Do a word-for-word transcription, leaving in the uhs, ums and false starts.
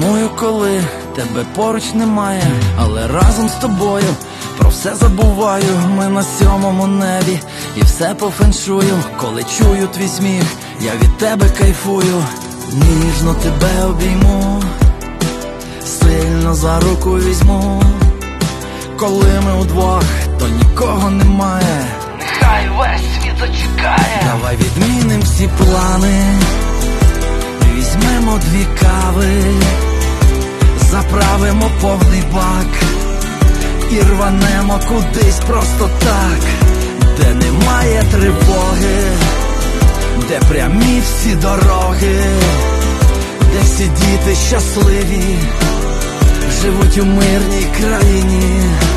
Сумую, коли тебе поруч немає, але разом з тобою про все забуваю. Ми на сьомому небі і все по феншую. Коли чую твій сміх, я від тебе кайфую. Ніжно тебе обійму, сильно за руку візьму. Коли ми удвох, то нікого немає. Нехай весь світ зачекає. Давай відміним всі плани, візьмемо дві кави, заправимо повний бак і рванемо кудись просто так, де немає тривоги, де прямі всі дороги, де всі діти щасливі живуть у мирній країні.